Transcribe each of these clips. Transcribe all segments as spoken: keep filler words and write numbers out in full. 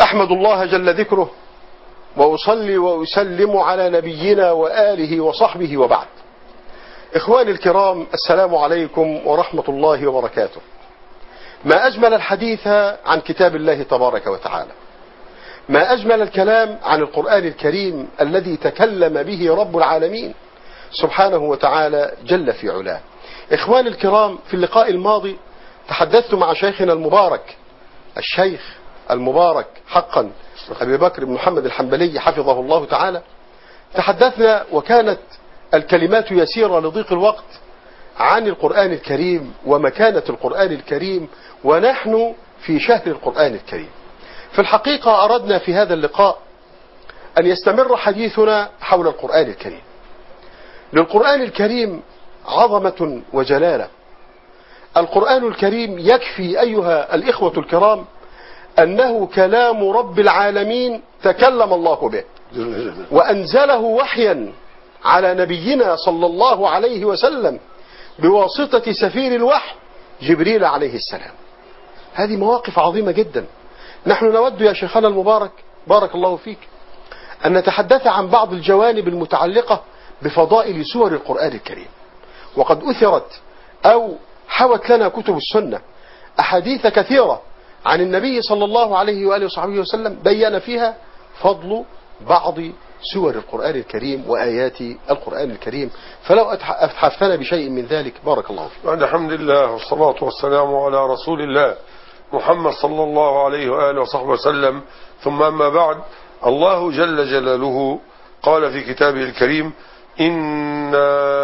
أحمد الله جل ذكره وأصلي وأسلم على نبينا وآله وصحبه وبعد. إخواني الكرام، السلام عليكم ورحمة الله وبركاته. ما أجمل الحديث عن كتاب الله تبارك وتعالى، ما أجمل الكلام عن القرآن الكريم الذي تكلم به رب العالمين سبحانه وتعالى جل في علاه. إخواني الكرام، في اللقاء الماضي تحدثت مع شيخنا المبارك الشيخ المبارك حقا أبي بكر بن محمد الحنبلي حفظه الله تعالى. تحدثنا وكانت الكلمات يسيرة لضيق الوقت عن القرآن الكريم ومكانة القرآن الكريم، ونحن في شهر القرآن الكريم. في الحقيقة أردنا في هذا اللقاء أن يستمر حديثنا حول القرآن الكريم. للقرآن الكريم عظمة وجلالة. القرآن الكريم يكفي أيها الإخوة الكرام أنه كلام رب العالمين تكلم الله به وأنزله وحيا على نبينا صلى الله عليه وسلم بواسطة سفير الوحي جبريل عليه السلام. هذه مواقف عظيمة جدا. نحن نود يا شيخنا المبارك بارك الله فيك أن نتحدث عن بعض الجوانب المتعلقة بفضائل سور القرآن الكريم. وقد أثرت أو حوت لنا كتب السنة أحاديث كثيرة عن النبي صلى الله عليه وآله وصحبه وسلم بيّن فيها فضل بعض سور القرآن الكريم وآيات القرآن الكريم. فلو أتحفنا بشيء من ذلك بارك الله فيك. بعد الحمد لله والصلاة والسلام على رسول الله محمد صلى الله عليه وآله وصحبه وسلم، ثم أما بعد. الله جل جلاله قال في كتابه الكريم: إنا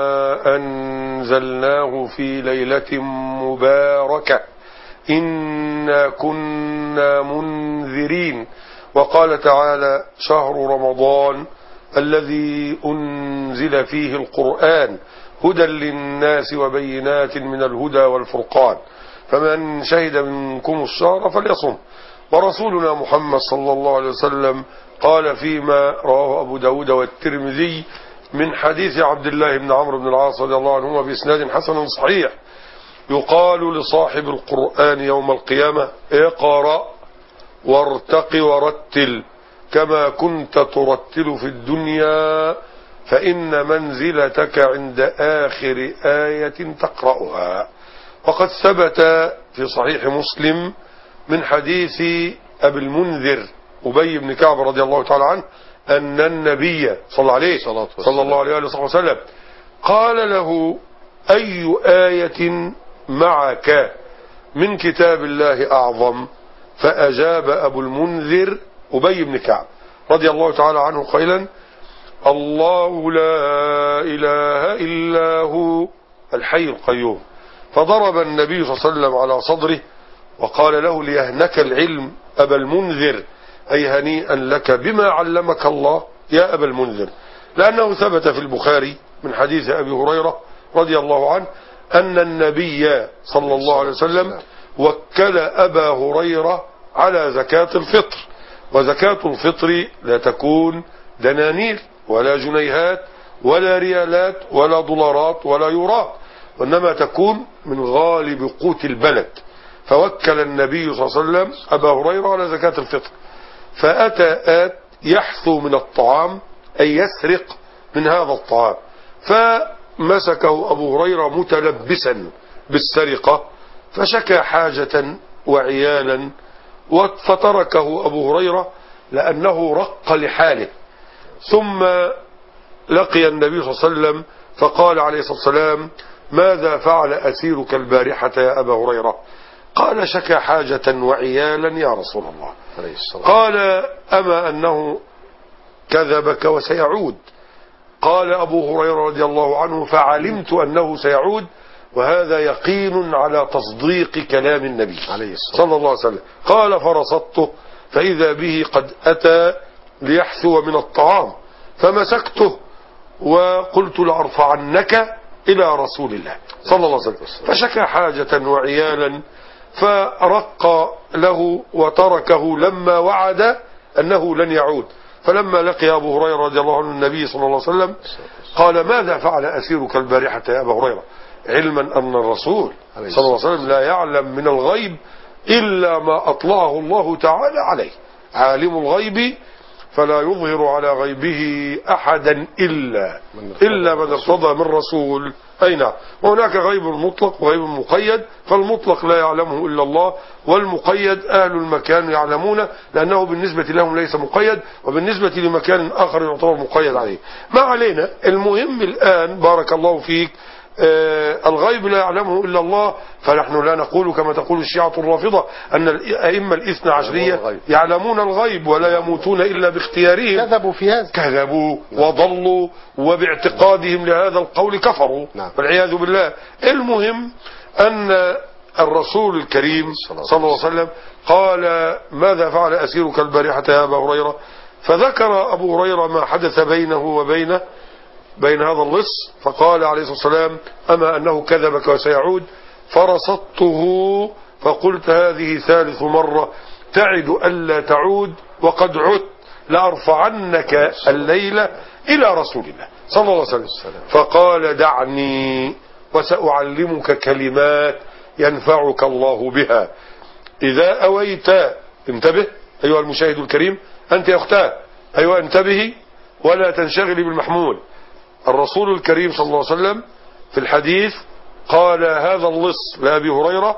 أنزلناه في ليلة مباركة إنا كنا منذرين. وقال تعالى: شهر رمضان الذي أنزل فيه القرآن هدى للناس وبينات من الهدى والفرقان فمن شهد منكم الشهر فليصم. ورسولنا محمد صلى الله عليه وسلم قال فيما رواه أبو داود والترمذي من حديث عبد الله بن عمرو بن العاص رضي الله عنهما بإسناد حسن صحيح: يقال لصاحب القرآن يوم القيامة: اقرأ وارتق ورتل كما كنت ترتل في الدنيا فإن منزلتك عند آخر آية تقرأها. وقد ثبت في صحيح مسلم من حديث أبي المنذر أبي بن كعب رضي الله تعالى عنه أن النبي صلى عليه صلى الله عليه وسلم قال له: أي آية معك من كتاب الله أعظم؟ فأجاب أبو المنذر أبي بن كعب رضي الله تعالى عنه قائلا: الله لا إله إلا هو الحي القيوم. فضرب النبي صلى الله عليه وسلم على صدره وقال له: ليهنك العلم أبا المنذر، أي هنيئا لك بما علمك الله يا أبا المنذر. لأنه ثبت في البخاري من حديث أبي هريرة رضي الله عنه أن النبي صلى الله عليه وسلم وكل أبا هريرة على زكاة الفطر. وزكاة الفطر لا تكون دنانير ولا جنيهات ولا ريالات ولا دولارات ولا يورات، وإنما تكون من غالب قوت البلد. فوكل النبي صلى الله عليه وسلم أبا هريرة على زكاة الفطر، فأتى آت يحثو من الطعام أي يسرق من هذا الطعام، فمسكه أبو هريرة متلبسا بالسرقة فشكى حاجة وعيالا، فتركه أبو هريرة لأنه رق لحاله. ثم لقي النبي صلى الله عليه وسلم فقال عليه الصلاة والسلام: ماذا فعل أسيرك البارحة يا أبا هريرة؟ قال: شكى حاجة وعيالا يا رسول الله. قال: أما أنه كذبك وسيعود؟ قال أبو هريرة رضي الله عنه: فعلمت أنه سيعود، وهذا يقين على تصديق كلام النبي صلى الله عليه وسلم. قال: فرصدته فإذا به قد أتى ليحثو من الطعام، فمسكته وقلت لأرفعنك إلى رسول الله صلى الله عليه وسلم. فشكى حاجة وعيالا فرق له وتركه لما وعد أنه لن يعود. فلما لقي أبو هريرة رضي الله عنه النبي صلى الله عليه وسلم قال: ماذا فعل أسيرك البارحة يا أبا هريرة؟ علما أن الرسول صلى الله عليه وسلم لا يعلم من الغيب إلا ما أطلعه الله تعالى عليه. عالم الغيب فلا يظهر على غيبه أحدا إلا إلا من ارتضى من رسول. أي نعم. وهناك غيب مطلق وغيب مقيد، فالمطلق لا يعلمه إلا الله، والمقيد أهل المكان يعلمونه لأنه بالنسبة لهم ليس مقيد، وبالنسبة لمكان آخر يعتبر مقيد عليه. ما علينا، المهم الآن بارك الله فيك آه الغيب لا يعلمه إلا الله، فنحن لا نقول كما تقول الشيعة الرافضة أن الأئمة الاثنى عشرية يعلمون الغيب ولا يموتون إلا باختيارهم. كذبوا في هذا، كذبوا وضلوا، وباعتقادهم لهذا القول كفروا والعياذ بالله. المهم أن الرسول الكريم صلى الله عليه وسلم قال: ماذا فعل أسيرك البارحة يا أبا هريرة؟ فذكر أبو هريرة ما حدث بينه وبين بين هذا اللص، فقال عليه الصلاة والسلام: أما أنه كذبك وسيعود؟ فرصدته فقلت: هذه ثالث مرة تعد ألا تعود وقد عدت، لأرفعنك الليلة إلى رسول الله صلى الله عليه وسلم. فقال: دعني وسأعلمك كلمات ينفعك الله بها إذا أويت. انتبه أيها المشاهد الكريم، أنت يا أختاه، أيها انتبهي ولا تنشغلي بالمحمول. الرسول الكريم صلى الله عليه وسلم في الحديث قال هذا اللص لأبي هريرة: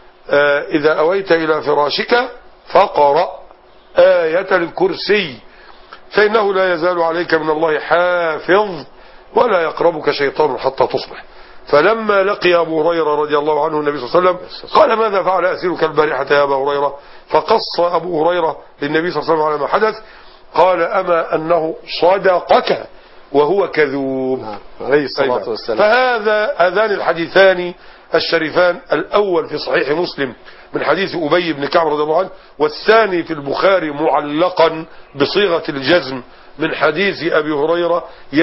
آه إذا أويت إلى فراشك فقرأ آية الكرسي فإنه لا يزال عليك من الله حافظ ولا يقربك شيطان حتى تصبح. فلما لقي أبو هريرة رضي الله عنه النبي صلى الله عليه وسلم قال: ماذا فعل أسيرك البارحة يا أبا هريرة؟ فقص أبو هريرة للنبي صلى الله عليه وسلم على ما حدث. قال: أما أنه صدقك وهو كذوب عليه الصلاة والسلام. فهذا هذان الحديثان الشريفان، الأول في صحيح مسلم من حديث أبي بن كعب رضي الله عنه، والثاني في البخاري معلقا بصيغة الجزم من حديث أبي هريرة،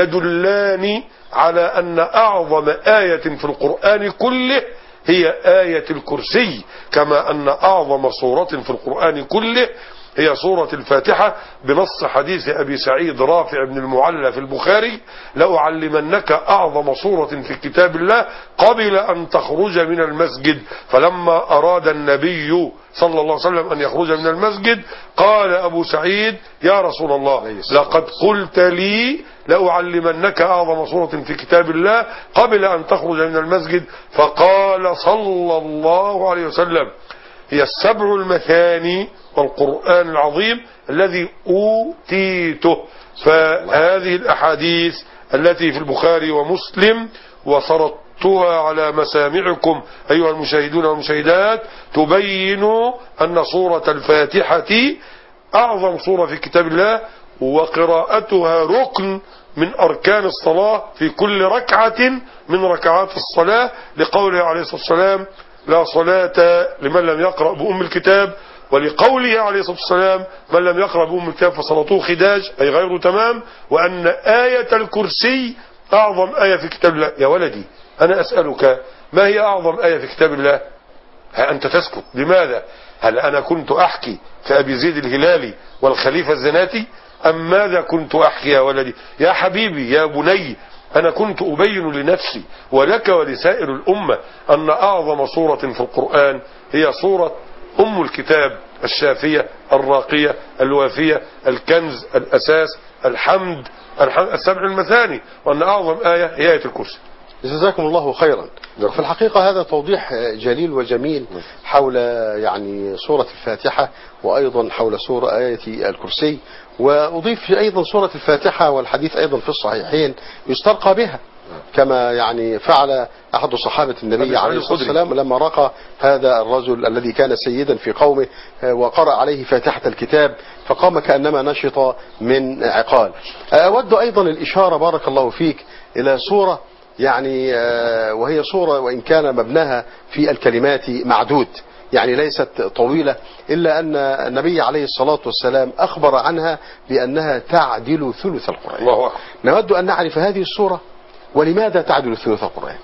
يدلان على أن أعظم آية في القرآن كله هي آية الكرسي، كما أن أعظم سورة في القرآن كله هي سورة الفاتحة، بنص حديث أبي سعيد رافع بن المعلى في البخاري: لأعلمنك أعظم سورة في كتاب الله قبل أن تخرج من المسجد. فلما أراد النبي صلى الله عليه وسلم أن يخرج من المسجد قال أبو سعيد: يا رسول الله، لقد قلت لي لأعلمنك أعظم سورة في كتاب الله قبل أن تخرج من المسجد. فقال صلى الله عليه وسلم: هي السبع المثاني والقرآن العظيم الذي أوتيته. فهذه الأحاديث التي في البخاري ومسلم وسردتها على مسامعكم أيها المشاهدون والمشاهدات تبين أن سورة الفاتحة أعظم سورة في كتاب الله، وقراءتها ركن من أركان الصلاة في كل ركعة من ركعات الصلاة، لقوله عليه الصلاة والسلام: لا صلاة لمن لم يقرأ بأم الكتاب، ولقوله عليه الصلاة والسلام: من لم يقرأ بأم الكتاب فصلاته خداج، أي غير تمام. وأن آية الكرسي أعظم آية في كتاب الله. يا ولدي، أنا أسألك، ما هي أعظم آية في كتاب الله؟ ها أنت تسكت، لماذا؟ هل أنا كنت أحكي في أبي زيد الهلالي والخليفة الزناتي، أم ماذا كنت أحكي يا ولدي؟ يا حبيبي يا بني، أنا كنت أبين لنفسي ولك ولسائر الأمة أن أعظم سورة في القرآن هي سورة أم الكتاب الشافية الراقية الوافية الكنز الأساس الحمد السبع المثاني، وأن أعظم آية هي آية الكرسي. جزاكم الله خيرا. في الحقيقة هذا توضيح جليل وجميل حول يعني سورة الفاتحة، وأيضا حول سورة آية الكرسي. وأضيف أيضا سورة الفاتحة والحديث أيضا في الصحيحين يسترقى بها، كما يعني فعل أحد صحابة النبي عليه الصلاة والسلام لما رقى هذا الرجل الذي كان سيدا في قومه وقرأ عليه فاتحة الكتاب فقام كأنما نشط من عقال. أود أيضا الإشارة بارك الله فيك إلى سورة يعني وهي سورة وإن كان مبناها في الكلمات معدود، يعني ليست طويلة، إلا أن النبي عليه الصلاة والسلام أخبر عنها بأنها تعدل ثلث القرآن. الله أكبر. نود أن نعرف هذه السورة ولماذا تعدل ثلث القرآن.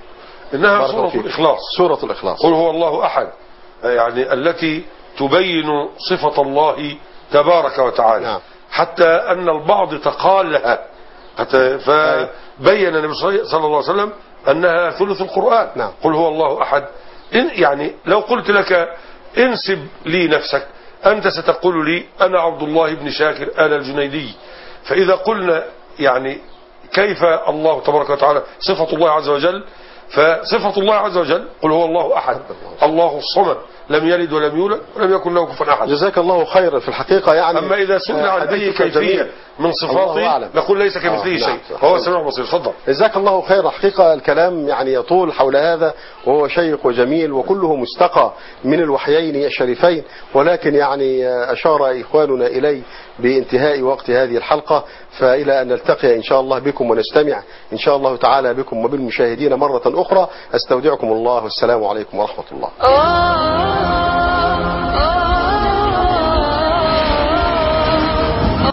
إنها سورة الإخلاص. سورة الإخلاص. قل هو الله أحد، يعني التي تبين صفة الله تبارك وتعالى. نعم. حتى أن البعض تقالها، حتى فبين النبي صلى الله عليه وسلم أنها ثلث القرآن. نعم. قل هو الله أحد. إن يعني لو قلت لك انسب لي نفسك، أنت ستقول لي أنا عبد الله بن شاكر آل الجنيدي. فإذا قلنا يعني كيف الله تبارك وتعالى صفة الله عز وجل، فصفة الله عز وجل قل هو الله أحد الله الصمد لم يلد ولم يولد ولم يكن له كفوا أحد. جزاك الله خيرا. في الحقيقة يعني أما إذا سئلنا عن أي كيفية من صفاته نقول ليس كمثله شيء وهو السميع البصير. تفضل. جزاك الله خيرا. حقيقة الكلام يعني يطول حول هذا وهو شيق وجميل وكله مستقى من الوحيين الشريفين، ولكن يعني أشار إخواننا إلي بانتهاء وقت هذه الحلقة، فإلى أن نلتقي إن شاء الله بكم ونستمع إن شاء الله تعالى بكم وبالمشاهدين مرة أخرى. أستودعكم الله والسلام عليكم ورحمة الله.